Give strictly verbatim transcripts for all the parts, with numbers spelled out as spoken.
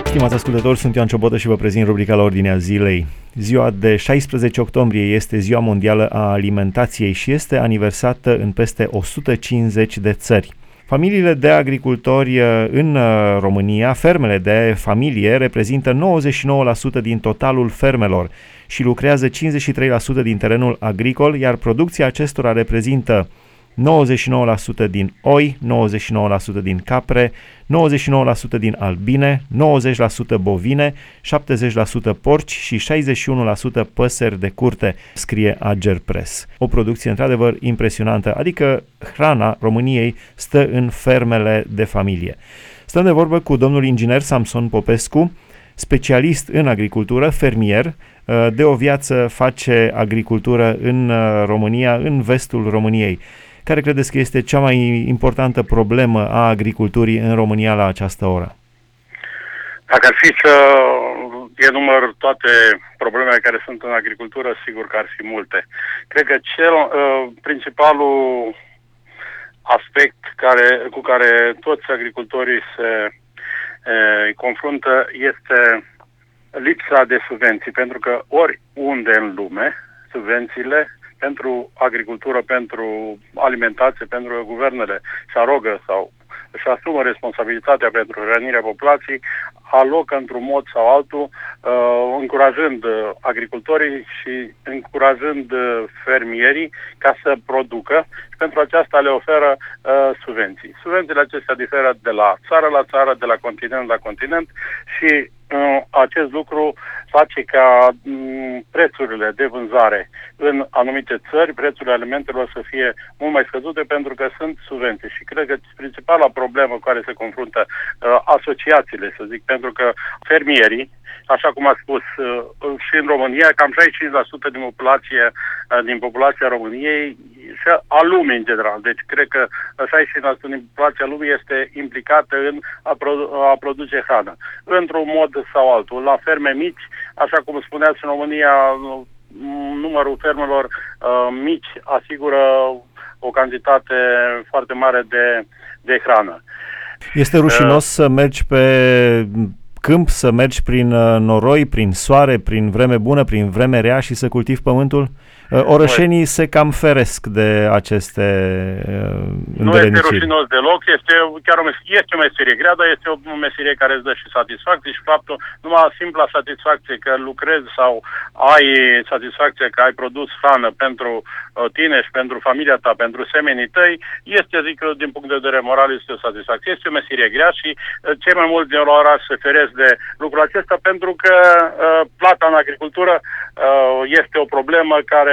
Stimați ascultători, sunt Ioan Ciobotă și vă prezint rubrica la ordinea zilei. Ziua de șaisprezece octombrie este Ziua Mondială a Alimentației și este aniversată în peste o sută cincizeci de țări. Familiile de agricultori în România, fermele de familie, reprezintă nouăzeci și nouă la sută din totalul fermelor și lucrează cincizeci și trei la sută din terenul agricol, iar producția acestora reprezintă nouăzeci și nouă la sută din oi, nouăzeci și nouă la sută din capre, nouăzeci și nouă la sută din albine, nouăzeci la sută bovine, șaptezeci la sută porci și șaizeci și unu la sută păsări de curte, scrie Agerpres. O producție într-adevăr impresionantă, adică hrana României stă în fermele de familie. Stăm de vorbă cu domnul inginer Samson Popescu, specialist în agricultură, fermier, de o viață face agricultură în România, în vestul României. Care credeți că este cea mai importantă problemă a agriculturii în România la această oră? Dacă ar fi să enumăr toate problemele care sunt în agricultură, sigur că ar fi multe. Cred că cel uh, principalul aspect care, cu care toți agricultorii se uh, confruntă este lipsa de subvenții, pentru că oriunde în lume, subvențiile pentru agricultură, pentru alimentație, pentru că guvernele se arogă sau își asumă responsabilitatea pentru hrănirea populației, alocă într-un mod sau altul, uh, încurajând agricultorii și încurajând fermierii ca să producă și pentru aceasta le oferă uh, subvenții. Subvențiile acestea diferă de la țară la țară, de la continent la continent și uh, acest lucru face ca m, prețurile de vânzare în anumite țări, prețurile alimentelor să fie mult mai scăzute pentru că sunt subvenții. Și cred că principala problemă cu care se confruntă uh, asociațiile, să zic, pentru că fermierii, așa cum a spus uh, și în România, cam șaizeci și cinci la sută din populație, uh, din populația României și a lumii în general. Deci cred că șaizeci și cinci la sută din populația lumii este implicată în a, produ- a produce hrană. Într-un mod sau altul, la ferme mici, așa cum spuneați, în România numărul fermelor uh, mici asigură o cantitate foarte mare de, de hrană. Este rușinos uh, să mergi pe câmp, să mergi prin noroi, prin soare, prin vreme bună, prin vreme rea și să cultivi pământul? Orășenii se cam feresc de aceste uh, Nu este rușinos deloc, este chiar o meserie, este o meserie grea, dar este o meserie care îți dă și satisfacție și faptul, numai simpla satisfacție că lucrezi sau ai satisfacție că ai produs hrană pentru uh, tine și pentru familia ta, pentru semenii tăi, este, zic eu, din punct de vedere moral, este o satisfacție. Este o meserie grea și uh, cei mai mulți din oraș se feresc de lucrul acesta pentru că uh, plata în agricultură uh, este o problemă care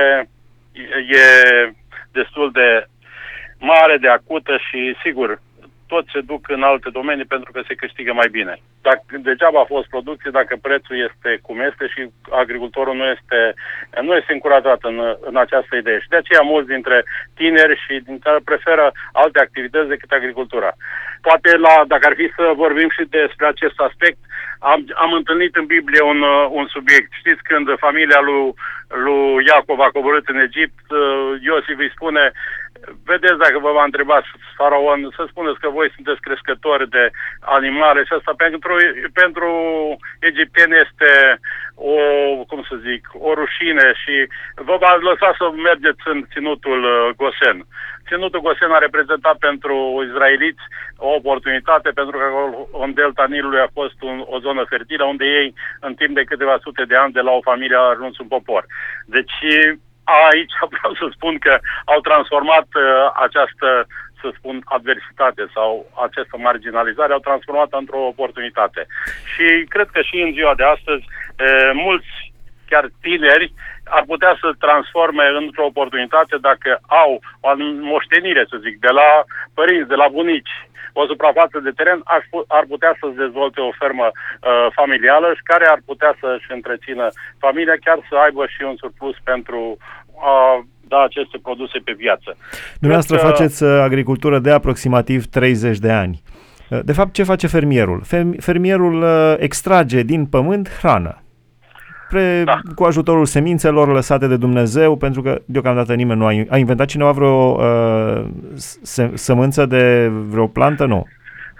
e destul de mare, de acută și, sigur, toți se duc în alte domenii pentru că se câștigă mai bine. Dacă degeaba a fost producție, dacă prețul este cum este și agricultorul nu este, nu este încurajat în, în această idee. Și de aceea mulți dintre tineri și dintre preferă alte activități decât agricultura. Poate, la, dacă ar fi să vorbim și despre acest aspect, am, am întâlnit în Biblie un, un subiect. Știți, când familia lui, lui Iacov a coborât în Egipt, Iosif îi spune: vedeți, dacă vă va întreba faraon, să spuneți că voi sunteți crescători de animale și asta pentru, pentru egipteni este o, cum să zic, o rușine și vă va lăsa să mergeți în ținutul Gosen. Ținutul Gosen a reprezentat pentru izraeliți o oportunitate pentru că în delta Nilului a fost un, o zonă fertilă unde ei, în timp de câteva sute de ani, de la o familie a ajuns un popor. Deci aici vreau să spun că au transformat uh, această, să spun, adversitate sau această marginalizare, au transformat într-o oportunitate. Și cred că și în ziua de astăzi, uh, mulți, chiar tineri, ar putea să transforme într-o oportunitate dacă au o moștenire, să zic, de la părinți, de la bunici, o suprafață de teren, ar, ar putea să-ți dezvolte o fermă uh, familială și care ar putea să-și întrețină familia, chiar să aibă și un surplus pentru a da aceste produse pe piață. Dumneavoastră că... faceți agricultură de aproximativ treizeci de ani. De fapt, ce face fermierul? Fermierul extrage din pământ hrană. Pre, da. Cu ajutorul semințelor lăsate de Dumnezeu, pentru că deocamdată nimeni nu a, a inventat cineva vreo uh, se, sămânță de vreo plantă, nu?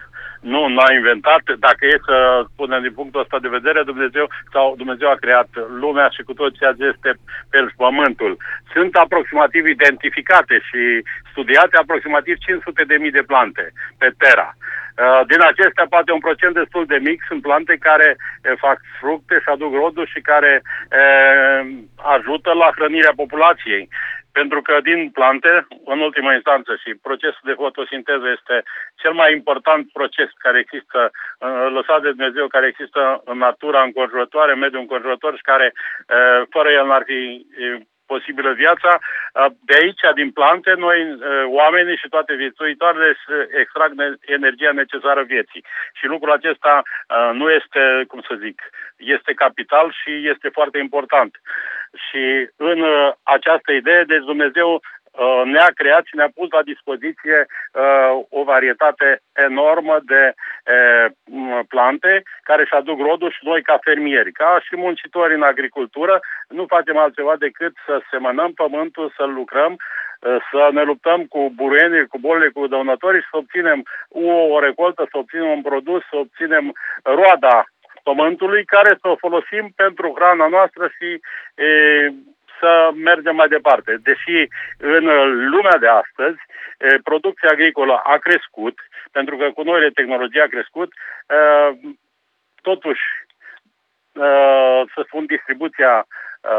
nu, n-a inventat. Dacă e să spunem din punctul ăsta de vedere, Dumnezeu sau Dumnezeu a creat lumea și cu tot ceea ce este pe pământul. Sunt aproximativ identificate și studiate aproximativ cinci sute de mii de plante pe Terra. Din acestea, poate un procent destul de mic sunt plante care fac fructe și aduc roduri și care e, ajută la hrănirea populației. Pentru că din plante, în ultima instanță, și procesul de fotosinteză este cel mai important proces care există, lăsat de Dumnezeu, care există în natura înconjurătoare, în mediul înconjurător și care, fără el, n-ar fi posibilă viața. De aici, din plante, noi, oamenii și toate viețuitoarele, extrag energia necesară vieții. Și lucrul acesta nu este, cum să zic, este capital și este foarte important. Și în această idee, deci Dumnezeu ne-a creat și ne-a pus la dispoziție uh, o varietate enormă de uh, plante care își aduc rodul și noi ca fermieri, ca și muncitori în agricultură, nu facem altceva decât să semănăm pământul, să-l lucrăm, uh, să ne luptăm cu buruienii, cu bolile, cu dăunătorii și să obținem o, o recoltă, să obținem un produs, să obținem roada pământului care să o folosim pentru hrana noastră și uh, să mergem mai departe. Deși în lumea de astăzi producția agricolă a crescut, pentru că cu noile tehnologii a crescut, totuși, să spun, distribuția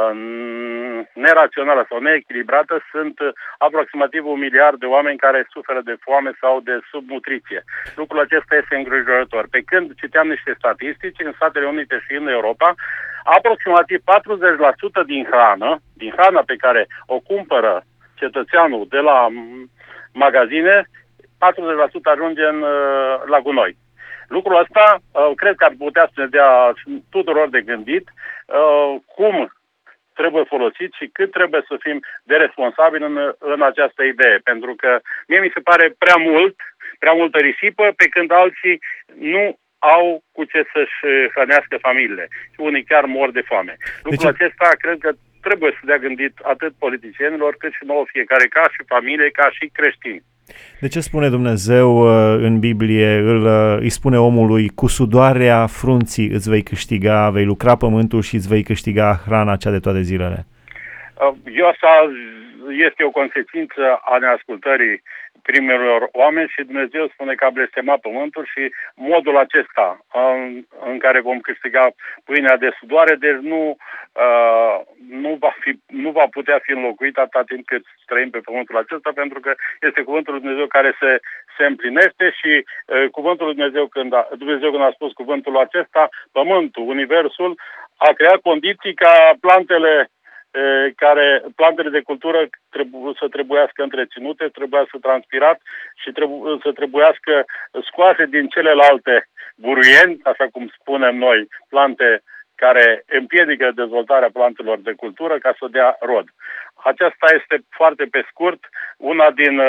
nerațională sau neechilibrată, sunt aproximativ un miliard de oameni care suferă de foame sau de subnutriție. Lucrul acesta este îngrijorător. Pe când citeam niște statistici, în Statele Unite și în Europa, aproximativ patruzeci la sută din hrană, din hrana pe care o cumpără cetățeanul de la magazine, patruzeci la sută ajunge în, la gunoi. Lucrul ăsta cred că ar putea să ne dea tuturor de gândit cum trebuie folosit și cât trebuie să fim de responsabili în, în această idee. Pentru că mie mi se pare prea mult, prea multă risipă, pe când alții nu au cu ce să-și hrănească familiile. Și unii chiar mor de foame. Lucrul deci... acesta cred că trebuie să dea gândit atât politicienilor cât și nouă fiecare, ca și familie, ca și creștini. De ce spune Dumnezeu în Biblie, îl, îi spune omului, cu sudoarea frunții îți vei câștiga, vei lucra pământul și îți vei câștiga hrana cea de toate zilele? Eu asta este o consecință a neascultării primelor oameni și Dumnezeu spune că a blestemat pământul și modul acesta în, în care vom câștiga pâinea de sudoare, deci nu, uh, nu, va fi, nu va putea fi înlocuit atâta timp cât trăim pe pământul acesta, pentru că este cuvântul lui Dumnezeu care se, se împlinește și uh, cuvântul lui Dumnezeu când, a, Dumnezeu când a spus cuvântul acesta, pământul, universul, a creat condiții ca plantele care plantele de cultură trebuie să trebuiască întreținute, trebuia să transpirat și trebuie să trebuiască scoase din celelalte buruieni, așa cum spunem noi, plante care împiedică dezvoltarea plantelor de cultură ca să dea rod. Aceasta este foarte pe scurt una din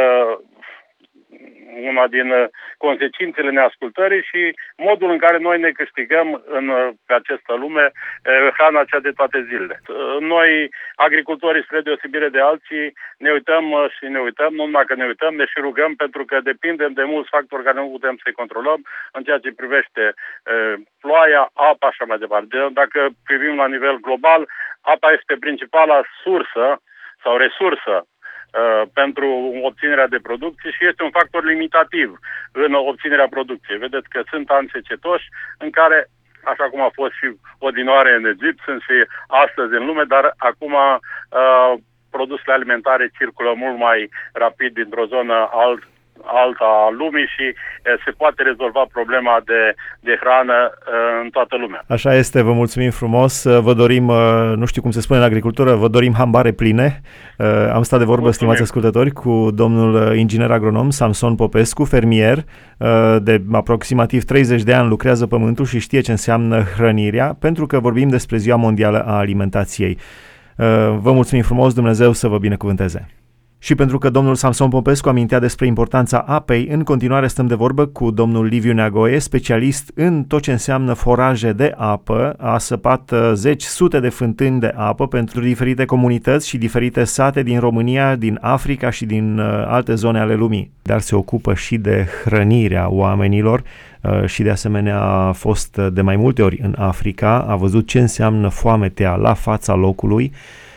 una din consecințele neascultării și modul în care noi ne câștigăm în, pe această lume hrana cea de toate zilele. Noi, agricultorii, spre deosebire de alții, ne uităm și ne uităm, nu numai că ne uităm, ne și rugăm, pentru că depindem de mulți factori care nu putem să-i controlăm în ceea ce privește ploaia, apa și așa mai departe. Dacă privim la nivel global, apa este principala sursă sau resursă pentru obținerea de producție și este un factor limitativ în obținerea producției. Vedeți că sunt ani secetoși în care, așa cum a fost și odinoare în Egipt, sunt și astăzi în lume, dar acum uh, produsele alimentare circulă mult mai rapid dintr-o zonă alt, alta a lumii și se poate rezolva problema de, de hrană în toată lumea. Așa este, vă mulțumim frumos, vă dorim, nu știu cum se spune în agricultură, vă dorim hambare pline. Am stat de vorbă, mulțumim, stimați ascultători, cu domnul inginer agronom Samson Popescu, fermier de aproximativ treizeci de ani, lucrează pământul și știe ce înseamnă hrănirea, pentru că vorbim despre Ziua Mondială a Alimentației. Vă mulțumim frumos, Dumnezeu să vă binecuvânteze! Și pentru că domnul Samson Popescu amintea despre importanța apei, în continuare stăm de vorbă cu domnul Liviu Neagoe, specialist în tot ce înseamnă foraje de apă. A săpat zeci, sute de fântâni de apă pentru diferite comunități și diferite sate din România, din Africa și din alte zone ale lumii. Dar se ocupă și de hrănirea oamenilor și de asemenea a fost de mai multe ori în Africa, a văzut ce înseamnă foametea la fața locului.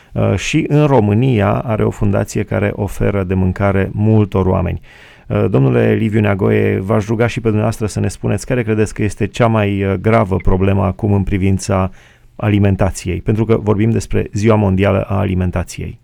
Și în România are o fundație care oferă de mâncare multor oameni. Domnule Liviu Neagoe, v-aș ruga și pe dumneavoastră să ne spuneți care credeți că este cea mai gravă problemă acum în privința alimentației, pentru că vorbim despre Ziua Mondială a Alimentației.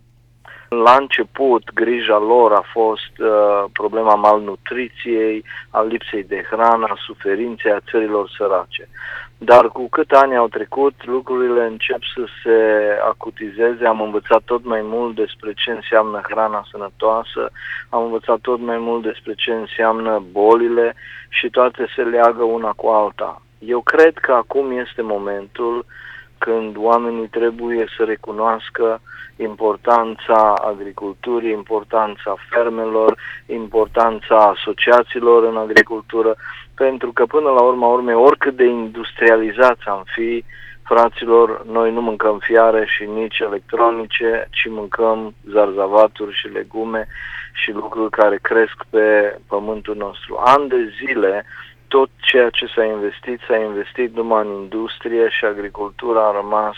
La început, grija lor a fost uh, problema malnutriției, a lipsei de hrană, a suferinței a țărilor sărace. Dar cu cât ani au trecut, lucrurile încep să se acutizeze. Am învățat tot mai mult despre ce înseamnă hrana sănătoasă, am învățat tot mai mult despre ce înseamnă bolile și toate se leagă una cu alta. Eu cred că acum este momentul când oamenii trebuie să recunoască importanța agriculturii, importanța fermelor, importanța asociațiilor în agricultură, pentru că până la urma urmei, oricât de industrializați am fi, fraților, noi nu mâncăm fiare și nici electronice, ci mâncăm zarzavaturi și legume și lucruri care cresc pe pământul nostru. Ani de zile, tot ceea ce s-a investit, s-a investit numai în industrie și agricultura a rămas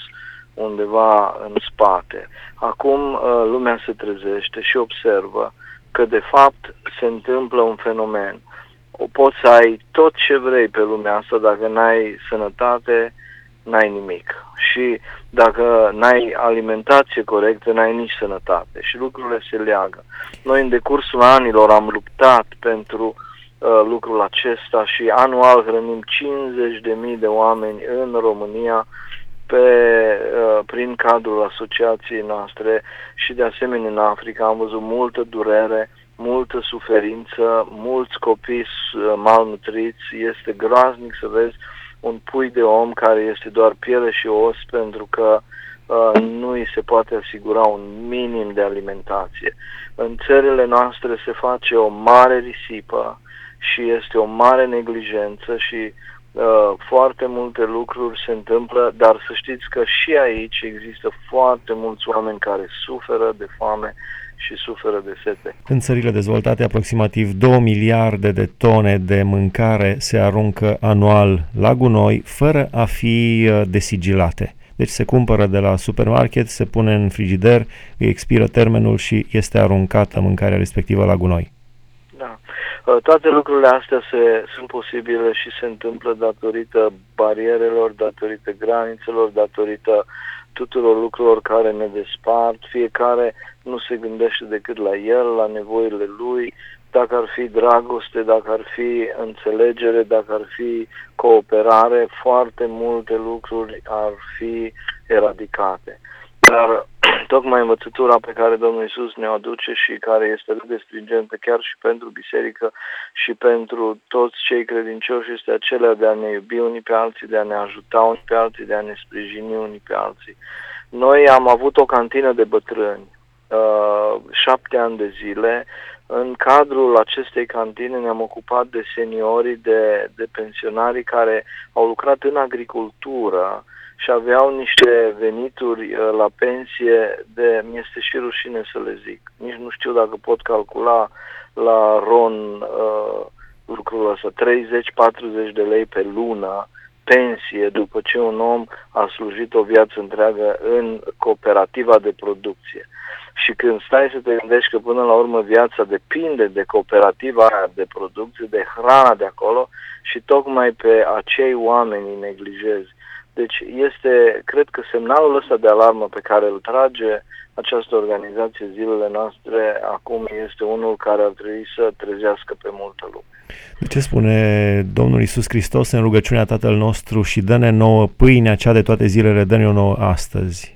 undeva în spate. Acum lumea se trezește și observă că de fapt se întâmplă un fenomen. O poți să ai tot ce vrei pe lumea asta, dacă n-ai sănătate, n-ai nimic. Și dacă n-ai alimentație corectă, n-ai nici sănătate. Și lucrurile se leagă. Noi în decursul anilor am luptat pentru uh, lucrul acesta și anual hrănim cincizeci de mii de oameni în România pe, uh, prin cadrul asociației noastre și de asemenea în Africa am văzut multă durere, multă suferință, mulți copii malnutriți. Este groaznic să vezi un pui de om care este doar piele și os pentru că uh, nu îi se poate asigura un minim de alimentație. În țările noastre se face o mare risipă și este o mare neglijență și uh, foarte multe lucruri se întâmplă, dar să știți că și aici există foarte mulți oameni care suferă de foame și suferă de sete. În țările dezvoltate, aproximativ două miliarde de tone de mâncare se aruncă anual la gunoi, fără a fi desigilate. Deci se cumpără de la supermarket, se pune în frigider, îi expiră termenul și este aruncată mâncarea respectivă la gunoi. Da. Toate lucrurile astea se, sunt posibile și se întâmplă datorită barierelor, datorită granițelor, datorită tuturor lucrurilor care ne despart. Fiecare nu se gândește decât la el, la nevoile lui, dacă ar fi dragoste, dacă ar fi înțelegere, dacă ar fi cooperare, foarte multe lucruri ar fi eradicate. Dar tocmai învățătura pe care Domnul Iisus ne aduce și care este atât de stringentă chiar și pentru biserică și pentru toți cei credincioși este acela de a ne iubi unii pe alții, de a ne ajuta unii pe alții, de a ne sprijini unii pe alții. Noi am avut o cantină de bătrâni, uh, șapte ani de zile. În cadrul acestei cantine ne-am ocupat de seniorii, de, de pensionarii care au lucrat în agricultură și aveau niște venituri uh, la pensie de, mi-este și rușine să le zic. Nici nu știu dacă pot calcula la ron uh, lucrul ăsta, treizeci patruzeci de lei pe lună pensie după ce un om a slujit o viață întreagă în cooperativa de producție. Și când stai să te gândești că până la urmă viața depinde de cooperativa aia de producție, de hrana de acolo și tocmai pe acei oameni îi neglijezi. Deci este, cred că semnalul ăsta de alarmă pe care îl trage această organizație zilele noastre acum este unul care ar trebui să trezească pe multă lume. De ce spune Domnul Iisus Hristos în rugăciunea Tatăl nostru și dă-ne nouă pâinea cea de toate zilele, dă-ne o nouă astăzi?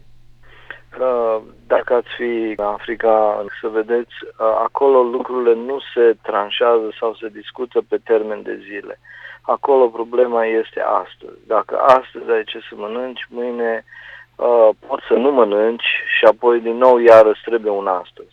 Dacă ați fi în Africa, să vedeți, acolo lucrurile nu se tranșează sau se discută pe termen de zile. Acolo problema este astăzi. Dacă astăzi ai ce să mănânci, mâine uh, poți să nu mănânci și apoi din nou iarăși trebuie un astăzi.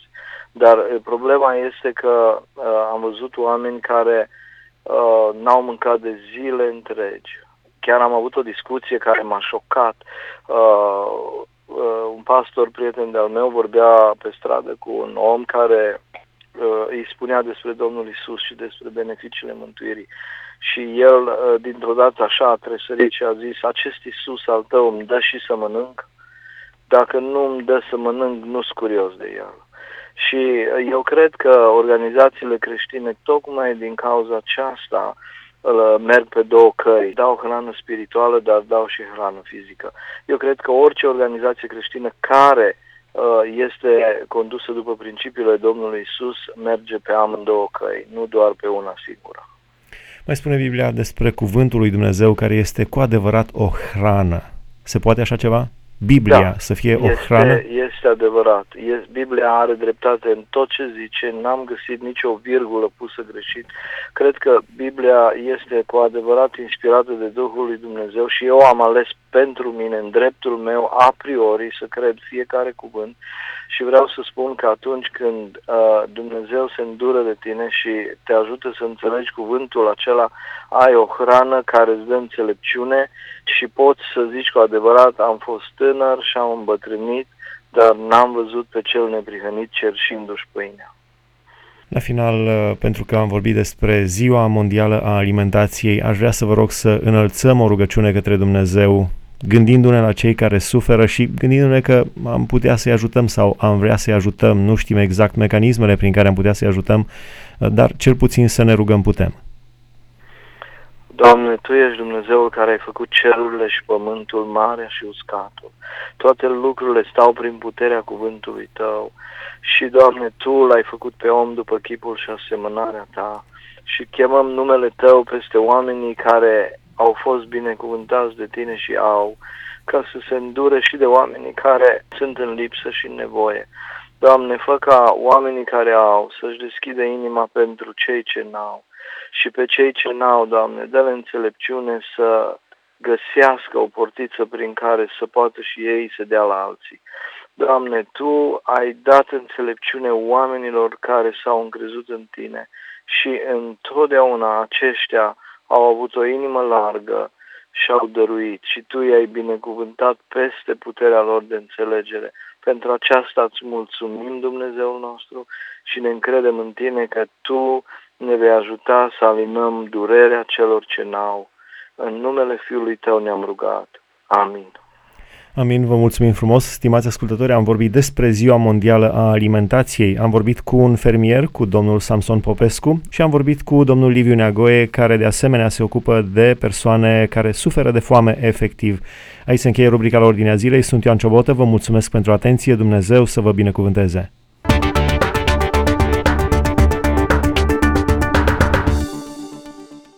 Dar uh, problema este că uh, am văzut oameni care uh, n-au mâncat de zile întregi. Chiar am avut o discuție care m-a șocat. Uh, uh, un pastor prieten de-al meu vorbea pe stradă cu un om care uh, îi spunea despre Domnul Iisus și despre beneficiile mântuirii. Și el, uh, dintr-o dată așa, a tresărit și a zis: acest Iisus al tău îmi dă și să mănânc? Dacă nu îmi dă să mănânc, nu-s curios de el. Și eu cred că organizațiile creștine, tocmai din cauza aceasta, merg pe două căi. Dau hrană spirituală, dar dau și hrană fizică. Eu cred că orice organizație creștină care este condusă după principiile Domnului Iisus merge pe amândouă căi, nu doar pe una singură. Mai spune Biblia despre cuvântul lui Dumnezeu care este cu adevărat o hrană. Se poate așa ceva? Biblia da, să fie o este, hrană? Este adevărat. Este, Biblia are dreptate în tot ce zice, n-am găsit nicio virgulă pusă greșit. Cred că Biblia este cu adevărat inspirată de Duhul lui Dumnezeu și eu am ales pentru mine, în dreptul meu, a priori, să cred fiecare cuvânt și vreau să spun că atunci când uh, Dumnezeu se îndură de tine și te ajută să înțelegi cuvântul acela, ai o hrană care îți dă înțelepciune și poți să zici cu adevărat: am fost tânăr și am îmbătrânit, dar n-am văzut pe cel neprihănit cerșindu-și pâinea. La final, pentru că am vorbit despre Ziua Mondială a Alimentației, aș vrea să vă rog să înălțăm o rugăciune către Dumnezeu, gândindu-ne la cei care suferă și gândindu-ne că am putea să-i ajutăm sau am vrea să-i ajutăm, nu știm exact mecanismele prin care am putea să-i ajutăm, dar cel puțin să ne rugăm putem. Doamne, Tu ești Dumnezeul care ai făcut cerurile și pământul, marea și uscatul. Toate lucrurile stau prin puterea cuvântului Tău. Și, Doamne, Tu l-ai făcut pe om după chipul și asemănarea Ta. Și chemăm numele Tău peste oamenii care au fost binecuvântați de Tine și au, ca să se îndure și de oamenii care sunt în lipsă și în nevoie. Doamne, fă ca oamenii care au să-și deschidă inima pentru cei ce n-au. Și pe cei ce n-au, Doamne, dă-le înțelepciune să găsească o portiță prin care să poată și ei să dea la alții. Doamne, Tu ai dat înțelepciune oamenilor care s-au încrezut în Tine și întotdeauna aceștia au avut o inimă largă și au dăruit și Tu i-ai binecuvântat peste puterea lor de înțelegere. Pentru aceasta îți mulțumim, Dumnezeul nostru, și ne încredem în Tine că Tu ne vei ajuta să alinăm durerea celor ce n-au. În numele Fiului Tău ne-am rugat. Amin. Amin, vă mulțumim frumos, stimați ascultători, am vorbit despre Ziua Mondială a Alimentației, am vorbit cu un fermier, cu domnul Samson Popescu și am vorbit cu domnul Liviu Neagoe, care de asemenea se ocupă de persoane care suferă de foame efectiv. Aici se încheie rubrica la Ordinea Zilei, sunt Ioan Ciobotă, vă mulțumesc pentru atenție, Dumnezeu să vă binecuvânteze.